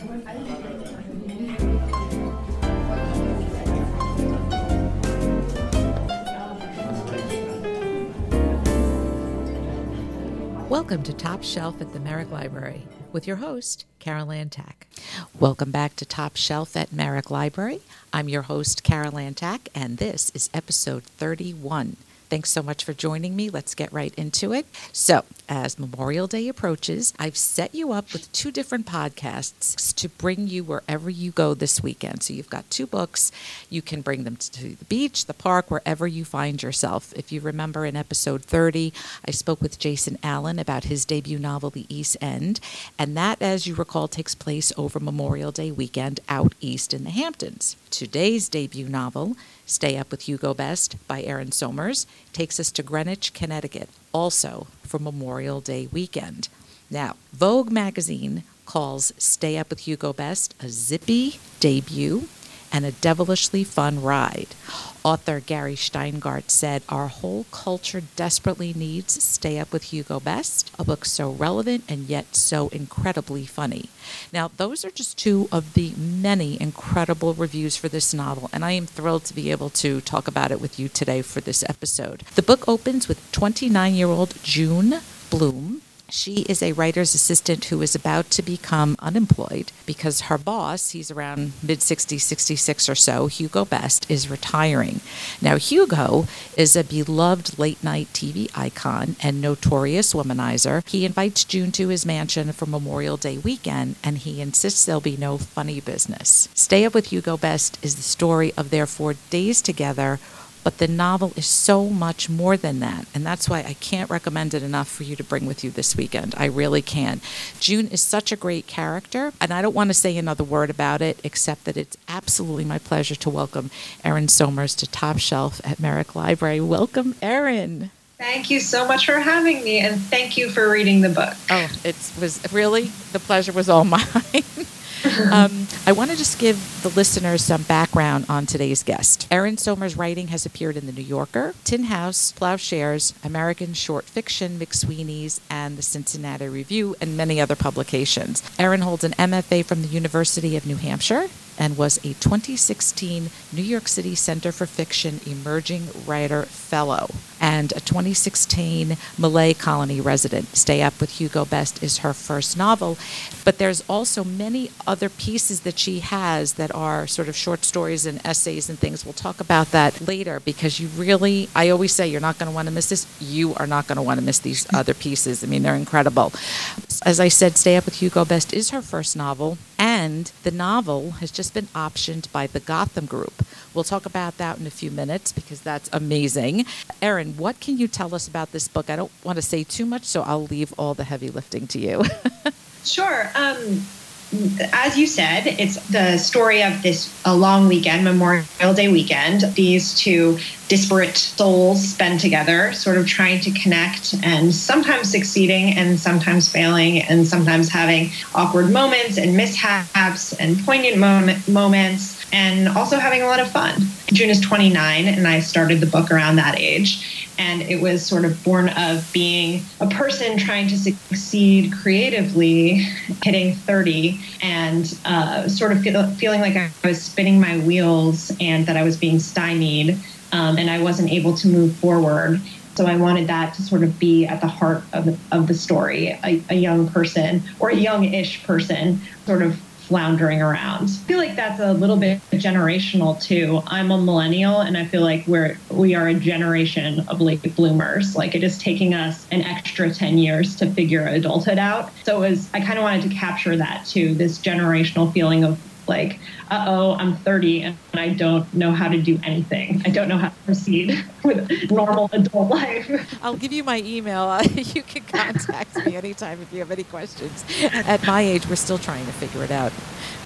Welcome to Top Shelf at the Merrick Library with your host, Carol Ann Tack. Welcome back to Top Shelf at Merrick Library. I'm your host, Carol Ann Tack, and this is episode 31. Thanks so much for joining me. Let's get right into it. So, as Memorial Day approaches, I've set you up with two different podcasts to bring you wherever you go this weekend. So you've got two books. You can bring them to the beach, the park, wherever you find yourself. If you remember in episode 30, I spoke with Jason Allen about his debut novel, The East End. And that, as you recall, takes place over Memorial Day weekend out east in the Hamptons. Today's debut novel, Stay Up with Hugo Best by Erin Somers, takes us to Greenwich, Connecticut, also for Memorial Day weekend. Now, Vogue magazine calls Stay Up with Hugo Best a zippy debut and a devilishly fun ride. Author Gary Steingart said, "Our whole culture desperately needs Stay Up with Hugo Best, a book so relevant and yet so incredibly funny." Now, those are just two of the many incredible reviews for this novel, and I am thrilled to be able to talk about it with you today for this episode. The book opens with 29-year-old June Bloom. She is a writer's assistant who is about to become unemployed because her boss, he's around mid-60s, 66 or so, Hugo Best, is retiring. Now, Hugo is a beloved late-night TV icon and notorious womanizer. He invites June to his mansion for Memorial Day weekend, and he insists there'll be no funny business. Stay Up with Hugo Best is the story of their 4 days together, but the novel is so much more than that, and that's why I can't recommend it enough for you to bring with you this weekend. I really can. June is such a great character, and I don't want to say another word about it, except that it's absolutely my pleasure to welcome Erin Somers to Top Shelf at Merrick Library. Welcome, Erin. Thank you so much for having me, and thank you for reading the book. Oh, it was really, the pleasure was all mine. I want to just give the listeners some background on today's guest. Erin Somers' writing has appeared in The New Yorker, Tin House, Plowshares, American Short Fiction, McSweeney's, and the Cincinnati Review, and many other publications. Erin holds an MFA from the University of New Hampshire and was a 2016 New York City Center for Fiction Emerging Writer Fellow and a 2016 Malay Colony resident. Stay Up with Hugo Best is her first novel, but there's also many other pieces that she has that are sort of short stories and essays and things. We'll talk about that later because you really, I always say you're not going to want to miss this. You are not going to want to miss these other pieces. I mean, they're incredible. As I said, Stay Up with Hugo Best is her first novel, and the novel has just been optioned by the Gotham Group. We'll talk about that in a few minutes because that's amazing. Erin, what can you tell us about this book? I don't want to say too much, so I'll leave all the heavy lifting to you. Sure. As you said, it's the story of a long weekend, Memorial Day weekend. These two disparate souls spend together, sort of trying to connect and sometimes succeeding and sometimes failing and sometimes having awkward moments and mishaps and poignant moments and also having a lot of fun. June is 29 and I started the book around that age. And it was sort of born of being a person trying to succeed creatively, hitting 30, and sort of feeling like I was spinning my wheels and that I was being stymied, and I wasn't able to move forward. So I wanted that to sort of be at the heart of the story, a young person or a young-ish person sort of floundering around. I feel like that's a little bit generational too. I'm a millennial and I feel like we are a generation of late bloomers. Like it is taking us an extra 10 years to figure adulthood out. So I kind of wanted to capture that too, this generational feeling of like, I'm 30 and I don't know how to do anything. I don't know how to proceed with normal adult life. I'll give you my email. You can contact me anytime if you have any questions. At my age, we're still trying to figure it out.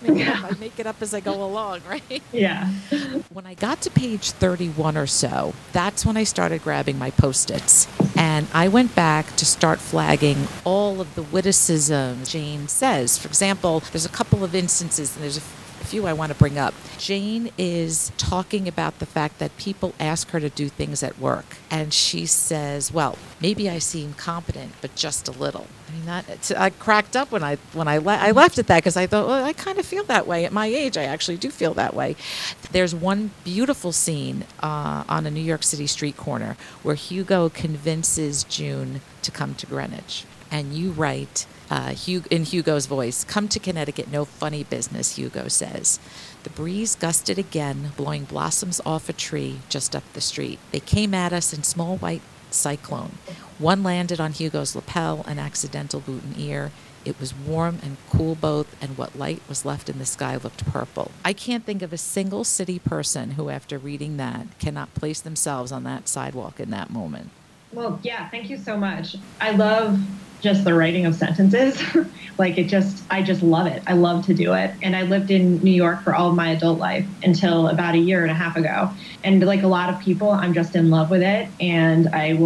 I make it up as I go along, right? Yeah. When I got to page 31 or so, that's when I started grabbing my Post-its. And I went back to start flagging all of the witticisms Jane says. For example, there's a couple of instances, and there's a few I want to bring up. Jane is talking about the fact that people ask her to do things at work, and she says, well, maybe I seem competent, but just a little. I mean, I cracked up when I left at that, because I thought, well, I kind of feel that way. At my age, I actually do feel that way. There's one beautiful scene on a New York City street corner where Hugo convinces June to come to Greenwich. And you write, in Hugo's voice, "Come to Connecticut, no funny business," Hugo says. The breeze gusted again, blowing blossoms off a tree just up the street. They came at us in small white cyclone. One landed on Hugo's lapel, an accidental boot and ear. It was warm and cool both, and what light was left in the sky looked purple. I can't think of a single city person who, after reading that, cannot place themselves on that sidewalk in that moment. Well, yeah, thank you so much. I love just the writing of sentences. I just love it. I love to do it. And I lived in New York for all of my adult life until about a year and a half ago. And like a lot of people, I'm just in love with it. And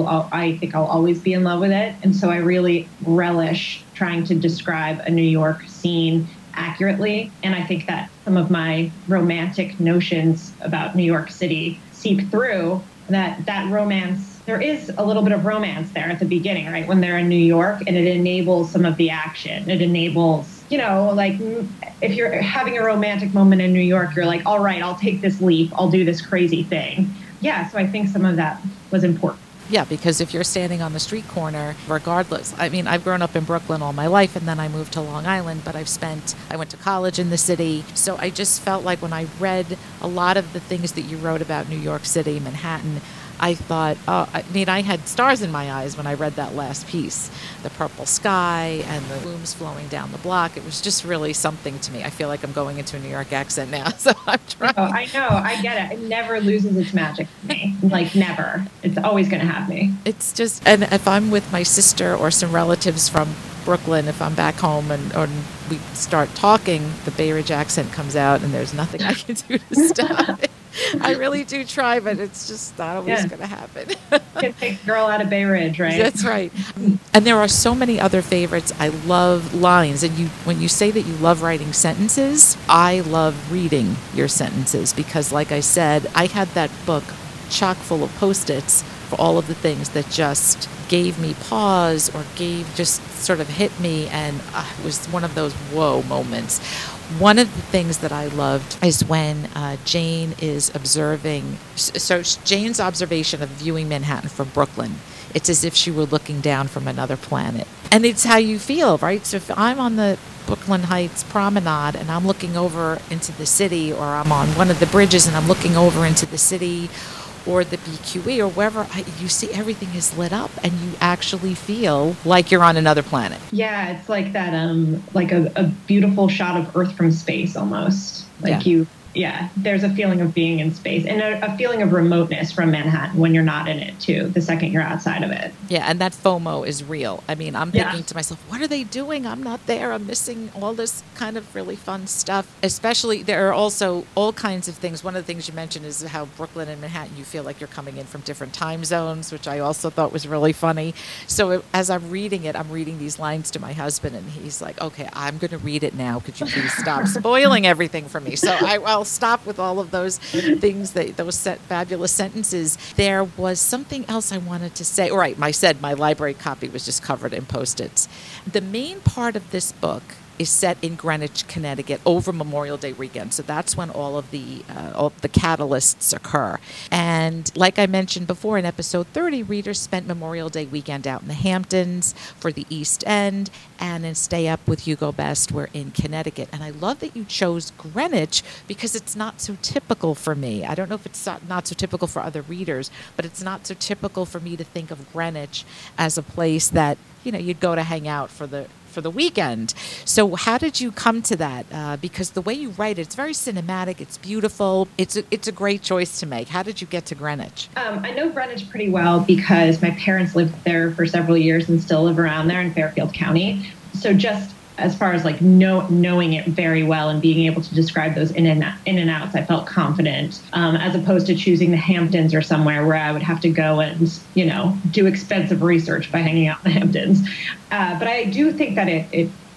I think I'll always be in love with it. And so I really relish trying to describe a New York scene accurately. And I think that some of my romantic notions about New York City seep through that romance. There is a little bit of romance there at the beginning, right? When they're in New York, and it enables some of the action. It enables, like if you're having a romantic moment in New York, you're like, all right, I'll take this leap. I'll do this crazy thing. Yeah. So I think some of that was important. Yeah, because if you're standing on the street corner, regardless, I mean, I've grown up in Brooklyn all my life, and then I moved to Long Island, but I went to college in the city. So I just felt like when I read a lot of the things that you wrote about New York City, Manhattan, I thought, I had stars in my eyes when I read that last piece. The purple sky and the blooms flowing down the block. It was just really something to me. I feel like I'm going into a New York accent now, so I'm trying. Oh, I know. I get it. It never loses its magic for me. Like, never. It's always going to have me. It's just, and if I'm with my sister or some relatives from Brooklyn, if I'm back home and we start talking, the Bay Ridge accent comes out, and there's nothing I can do to stop it. I really do try, but it's just not always going to happen. Can take a girl out of Bay Ridge, right? That's right. And there are so many other favorites. I love lines. And when you say that you love writing sentences, I love reading your sentences because, like I said, I had that book chock full of Post-its for all of the things that just gave me pause or just sort of hit me, and it was one of those whoa moments. One of the things that I loved is when Jane is observing, so Jane's observation of viewing Manhattan from Brooklyn. It's as if she were looking down from another planet. And it's how you feel, right? So if I'm on the Brooklyn Heights promenade and I'm looking over into the city, or I'm on one of the bridges and I'm looking over into the city, or the BQE or wherever, you see everything is lit up and you actually feel like you're on another planet. Yeah, it's like that, like a beautiful shot of Earth from space almost. There's a feeling of being in space and a feeling of remoteness from Manhattan when you're not in it too, the second you're outside of it. Yeah, and that FOMO is real. I mean, I'm thinking to myself, what are they doing? I'm not there. I'm missing all this kind of really fun stuff. Especially, there are also all kinds of things. One of the things you mentioned is how Brooklyn and Manhattan, you feel like you're coming in from different time zones, which I also thought was really funny. So as I'm reading it, I'm reading these lines to my husband, and he's like, okay, I'm going to read it now. Could you please stop spoiling everything for me? So I'll stop with all of those things, those fabulous sentences. There was something else I wanted to say. All right, I said my library copy was just covered in Post-its. The main part of this book is set in Greenwich, Connecticut over Memorial Day weekend. So that's when all of the catalysts occur. And like I mentioned before in episode 30, readers spent Memorial Day weekend out in the Hamptons for the East End, and in Stay Up with Hugo Best, we're in Connecticut. And I love that you chose Greenwich because it's not so typical for me. I don't know if it's not so typical for other readers, but it's not so typical for me to think of Greenwich as a place that, you'd go to hang out for the weekend. So how did you come to that? Because the way you write it, it's very cinematic. It's beautiful. It's a great choice to make. How did you get to Greenwich? I know Greenwich pretty well because my parents lived there for several years and still live around there in Fairfield County. So just as far as like knowing it very well and being able to describe those in and outs, I felt confident, as opposed to choosing the Hamptons or somewhere where I would have to go and, do expensive research by hanging out in the Hamptons. But I do think that it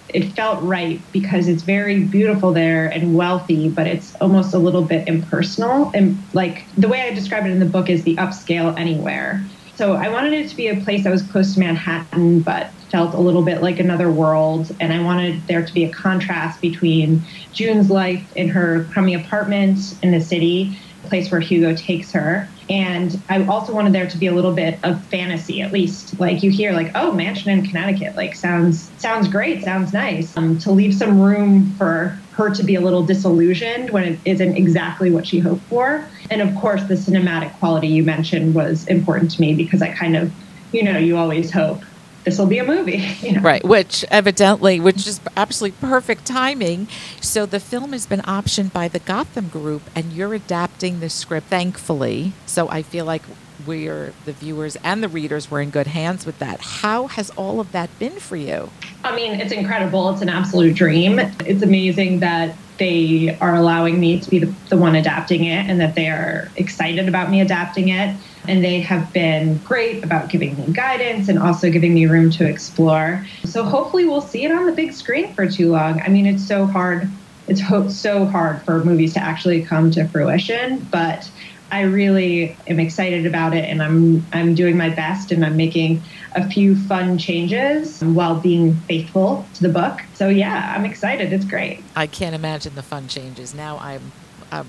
it felt right because it's very beautiful there and wealthy, but it's almost a little bit impersonal. And like the way I describe it in the book is the upscale anywhere. So I wanted it to be a place that was close to Manhattan, but felt a little bit like another world. And I wanted there to be a contrast between June's life in her crummy apartment in the city, a place where Hugo takes her. And I also wanted there to be a little bit of fantasy, at least. Like you hear like, oh, mansion in Connecticut, like sounds great, sounds nice. To leave some room for her to be a little disillusioned when it isn't exactly what she hoped for. And of course, the cinematic quality you mentioned was important to me because I kind of, you always hope this will be a movie. Right, which is absolutely perfect timing. So the film has been optioned by the Gotham Group, and you're adapting the script, thankfully. So I feel like the viewers and the readers were in good hands with that. How has all of that been for you? I mean, it's incredible. It's an absolute dream. It's amazing that they are allowing me to be the one adapting it and that they are excited about me adapting it. And they have been great about giving me guidance and also giving me room to explore. So hopefully we'll see it on the big screen for too long. I mean, it's so hard. It's so hard for movies to actually come to fruition, but I really am excited about it, and I'm doing my best, and I'm making a few fun changes while being faithful to the book. So yeah, I'm excited. It's great. I can't imagine the fun changes. Now I'm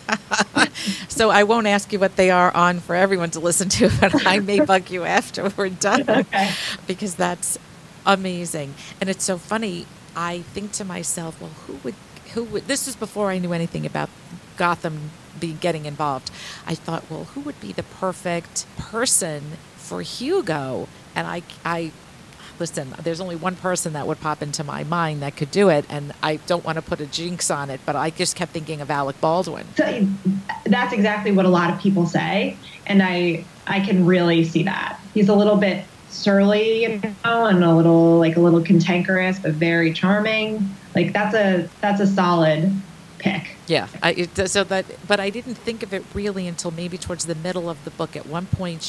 so I won't ask you what they are on for everyone to listen to, but I may bug you after we're done. Okay. Because that's amazing. And it's so funny. I think to myself, well, who would, this was before I knew anything about Gotham getting involved. I thought, well, who would be the perfect person for Hugo? And I listen, there's only one person that would pop into my mind that could do it, and I don't want to put a jinx on it, but I just kept thinking of Alec Baldwin. So that's exactly what a lot of people say, and I can really see that. He's a little bit surly, and a little cantankerous, but very charming. Like that's a solid pick. Yeah, but I didn't think of it really until maybe towards the middle of the book. At one point,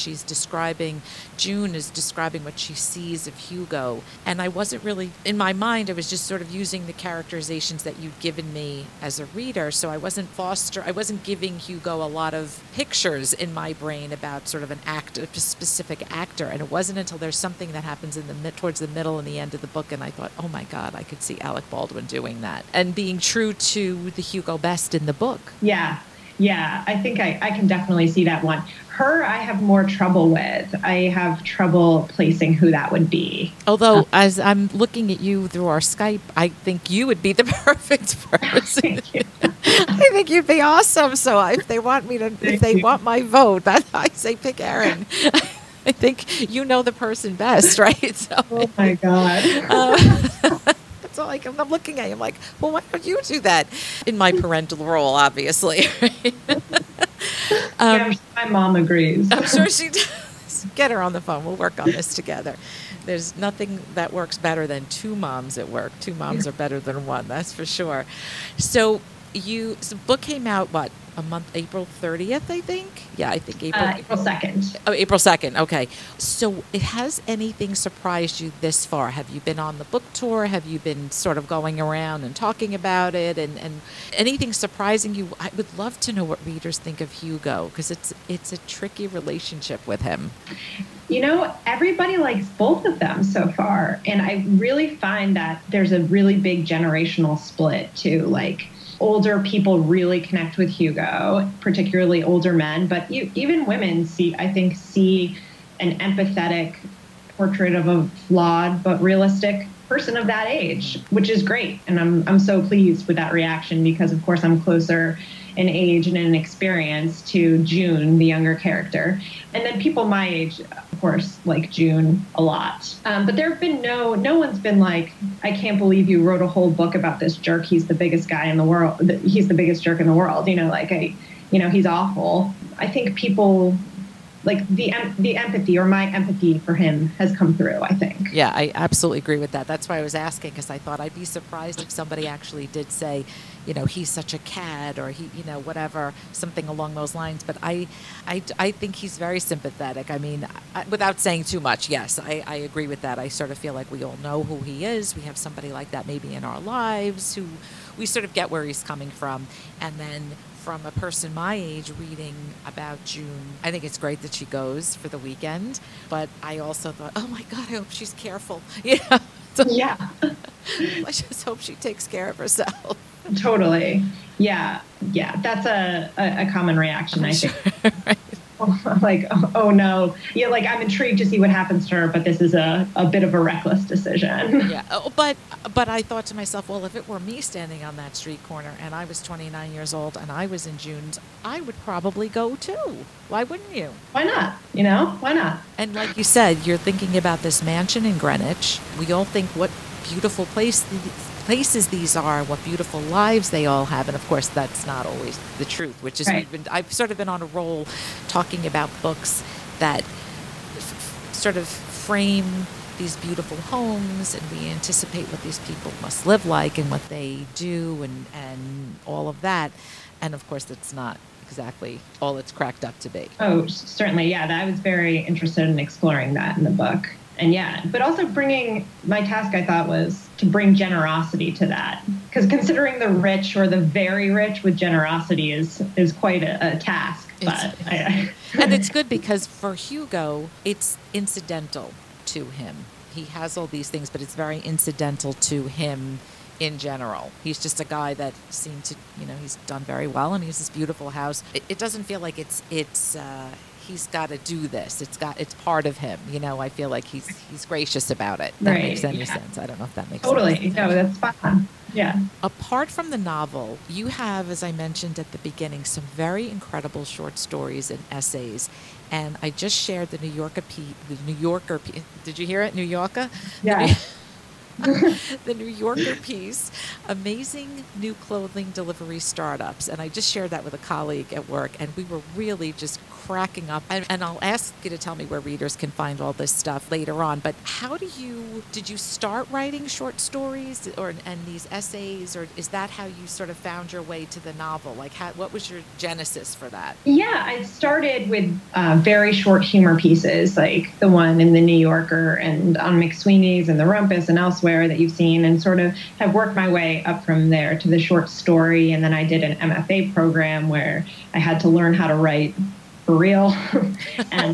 June is describing what she sees of Hugo, and I wasn't really, in my mind, I was just sort of using the characterizations that you'd given me as a reader, so I wasn't giving Hugo a lot of pictures in my brain about sort of a specific actor, and it wasn't until there's something that happens towards the middle and the end of the book, and I thought, oh my God, I could see Alec Baldwin doing that, and being true to the Hugo best in the book. Yeah. I think I can definitely see that one. Her, I have more trouble with. I have trouble placing who that would be. Although, as I'm looking at you through our Skype, I think you would be the perfect person. Thank you. I think you'd be awesome. So if they want want my vote, I say pick Erin. I think you know the person best, right? So, oh my God. So I'm looking at you, I'm like, well, why don't you do that? In my parental role, obviously. My mom agrees. I'm sure she does. Get her on the phone. We'll work on this together. There's nothing that works better than two moms at work. Two moms are better than one, that's for sure. So the book came out, a month, April 30th, I think? Yeah, I think April 2nd. Oh, April 2nd. Okay. So has anything surprised you this far? Have you been on the book tour? Have you been sort of going around and talking about it? And anything surprising you? I would love to know what readers think of Hugo, because it's a tricky relationship with him. Everybody likes both of them so far. And I really find that there's a really big generational split too. Like, older people really connect with Hugo, particularly older men, but even women see an empathetic portrait of a flawed but realistic person of that age, which is great. And I'm so pleased with that reaction because, of course, I'm closer in age and in experience to June, the younger character. And then people my age, of course, like June a lot. But there have been no one's been like, I can't believe you wrote a whole book about this jerk. He's the biggest guy in the world. He's the biggest jerk in the world. He's awful. I think people like the empathy, or my empathy for him, has come through, I think. Yeah, I absolutely agree with that. That's why I was asking, because I thought I'd be surprised if somebody actually did say, he's such a cad, or he, whatever, something along those lines. But I think he's very sympathetic. I mean, without saying too much, yes, I agree with that. I sort of feel like we all know who he is. We have somebody like that maybe in our lives who we sort of get where he's coming from. And then from a person my age reading about June, I think it's great that she goes for the weekend. But I also thought, oh my God, I hope she's careful. So Yeah. I just hope she takes care of herself. Totally. Yeah. That's a common reaction, I think. Right. Like, oh no. Yeah, like, I'm intrigued to see what happens to her, but this is a bit of a reckless decision. Yeah. Oh, but I thought to myself, well, if it were me standing on that street corner and I was 29 years old and I was in June, I would probably go too. Why wouldn't you? Why not? Why not? And like you said, you're thinking about this mansion in Greenwich. We all think what beautiful places these are, what beautiful lives they all have, and of course that's not always the truth, which is right. I've sort of been on a roll talking about books that sort of frame these beautiful homes, and we anticipate what these people must live like and what they do and all of that, and of course that's not exactly all it's cracked up to be. Oh, certainly. Yeah, I was very interested in exploring that in the book. And yeah, but also my task, I thought, was to bring generosity to that. Because considering the rich or the very rich with generosity is quite a task. And it's good because for Hugo, it's incidental to him. He has all these things, but it's very incidental to him in general. He's just a guy that seemed to, he's done very well, and he has this beautiful house. It doesn't feel like it's he's got to do this. It's part of him. I feel like he's gracious about it. That makes any sense. I don't know if that makes sense. Totally. No, that's fun. Yeah. Apart from the novel, you have, as I mentioned at the beginning, some very incredible short stories and essays. And I just shared the New Yorker piece. Did you hear it? New Yorker? Yeah. The New Yorker piece, amazing new clothing delivery startups. And I just shared that with a colleague at work, and we were really just cracking up. And I'll ask you to tell me where readers can find all this stuff later on. But did you start writing short stories and these essays, or is that how you sort of found your way to the novel? Like, what was your genesis for that? Yeah, I started with very short humor pieces, like the one in the New Yorker and on McSweeney's and the Rumpus and elsewhere that you've seen, and sort of have worked my way up from there to the short story. And then I did an MFA program where I had to learn how to write for real and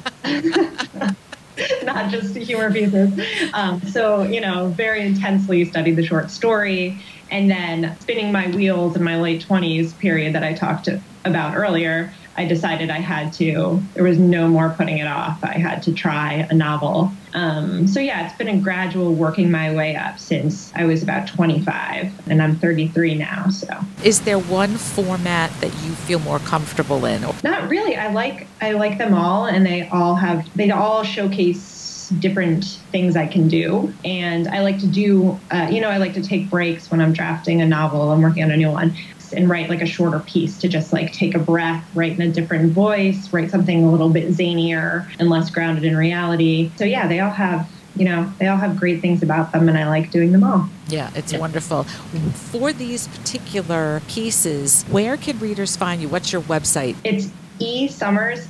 not just humor pieces. So, very intensely studied the short story. And then spinning my wheels in my late 20s period that I talked about earlier, I decided there was no more putting it off. I had to try a novel. It's been a gradual working my way up since I was about 25, and I'm 33 now. So, is there one format that you feel more comfortable in? Not really. I like them all, and they all showcase different things I can do. And I like to do, I like to take breaks when I'm drafting a novel. I'm working on a new one, and write like a shorter piece to just like take a breath, write in a different voice, write something a little bit zanier and less grounded in reality. So yeah, they all have great things about them, and I like doing them all. Yeah, it's wonderful. For these particular pieces, where can readers find you? What's your website? It's eSomers,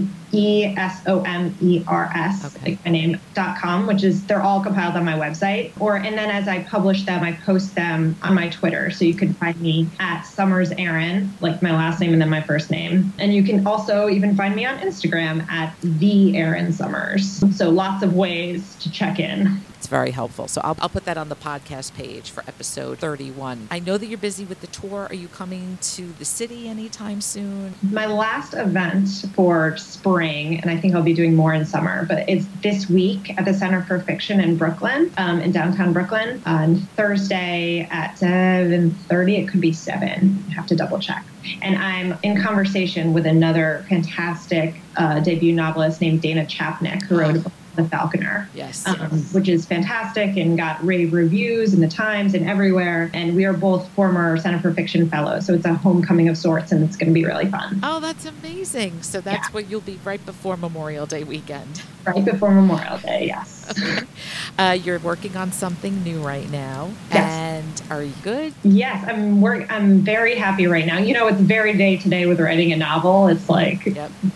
ESOMERS, okay. like my name.com, they're all compiled on my website. And then as I publish them, I post them on my Twitter. So you can find me at Summers Erin, like my last name and then my first name. And you can also even find me on Instagram at the Erin Summers. So lots of ways to check in. It's very helpful. So I'll put that on the podcast page for episode 31. I know that you're busy with the tour. Are you coming to the city anytime soon? My last event for spring, and I think I'll be doing more in summer, but it's this week at the Center for Fiction in Brooklyn, in downtown Brooklyn, on Thursday at 7:30. It could be 7. I have to double check. And I'm in conversation with another fantastic debut novelist named Dana Chapnick, who wrote a book The Falconer. Yes. Which is fantastic and got rave reviews in the Times and everywhere. And we are both former Center for Fiction fellows. So it's a homecoming of sorts, and it's going to be really fun. Oh, that's amazing. So that's what you'll be right before Memorial Day weekend. Right before Memorial Day, yes. Okay. You're working on something new right now. Yes. And are you good? Yes, I'm very happy right now. It's a very day today with writing a novel. It's like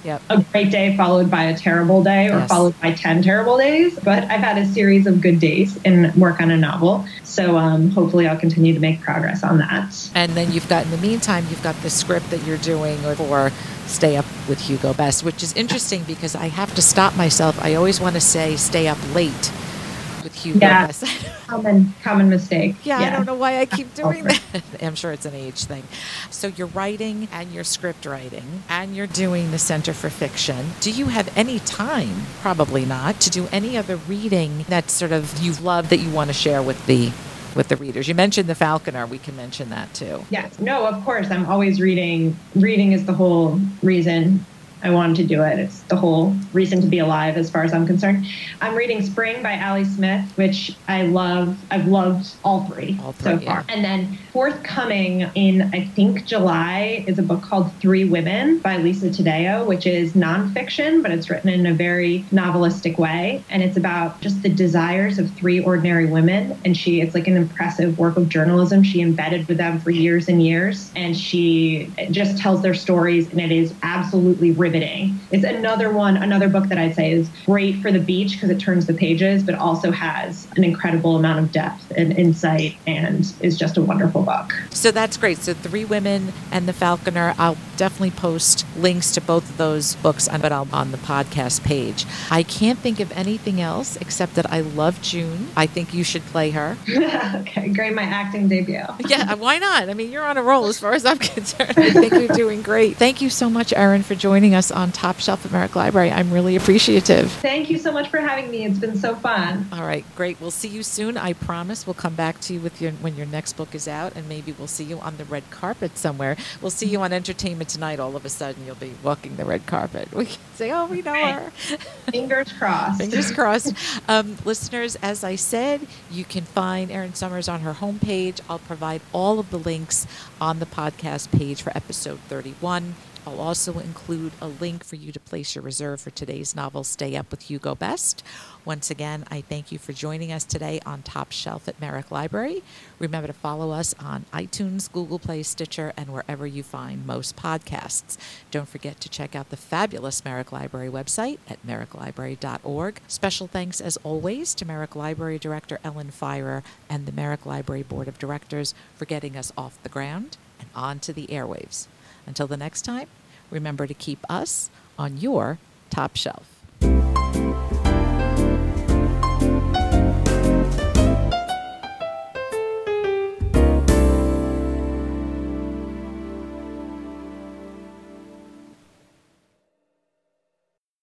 a great day followed by a terrible day, or followed by 10 terrible days. But I've had a series of good days in work on a novel. So hopefully I'll continue to make progress on that. And then in the meantime, you've got the script that you're doing for Stay Up with Hugo Best, which is interesting because I have to stop myself. I always want to say Stay Up Late with Hugo Best. Common mistake. Yeah, I don't know why I keep doing that. I'm sure it's an age thing. So you're writing and you're script writing and you're doing the Center for Fiction. Do you have any time, probably not, to do any other reading that sort of you've loved that you want to share with the readers? You mentioned The Falconer. We can mention that too. Yes. No, of course. I'm always reading. Reading is the whole reason I wanted to do it. It's the whole reason to be alive as far as I'm concerned. I'm reading Spring by Ali Smith, which I love. I've loved all three so far. And then forthcoming in, I think, July is a book called Three Women by Lisa Taddeo, which is nonfiction, but it's written in a very novelistic way. And it's about just the desires of three ordinary women. And it's like an impressive work of journalism. She embedded with them for years and years. And she just tells their stories, and it is absolutely riveting. It's another book that I'd say is great for the beach because it turns the pages, but also has an incredible amount of depth and insight and is just a wonderful book. So that's great. So Three Women and The Falconer, I'll definitely post links to both of those books on the podcast page. I can't think of anything else except that I love June. I think you should play her. Okay, great. My acting debut. Yeah, why not? I mean, you're on a roll as far as I'm concerned. I think you're doing great. Thank you so much, Erin, for joining us on Top Shelf at Merrick Library. I'm really appreciative. Thank you so much for having me. It's been so fun. All right, great. We'll see you soon. I promise we'll come back to you when your next book is out, and maybe we'll see you on the red carpet somewhere. We'll see you on Entertainment Tonight. All of a sudden, you'll be walking the red carpet. We can say, oh, we know her. Fingers crossed. Fingers crossed. Listeners, as I said, you can find Erin Summers on her homepage. I'll provide all of the links on the podcast page for episode 31. I'll also include a link for you to place your reserve for today's novel, Stay Up with Hugo Best. Once again, I thank you for joining us today on Top Shelf at Merrick Library. Remember to follow us on iTunes, Google Play, Stitcher, and wherever you find most podcasts. Don't forget to check out the fabulous Merrick Library website at merricklibrary.org. Special thanks, as always, to Merrick Library Director Ellen Fierer and the Merrick Library Board of Directors for getting us off the ground and onto the airwaves. Until the next time, remember to keep us on your top shelf.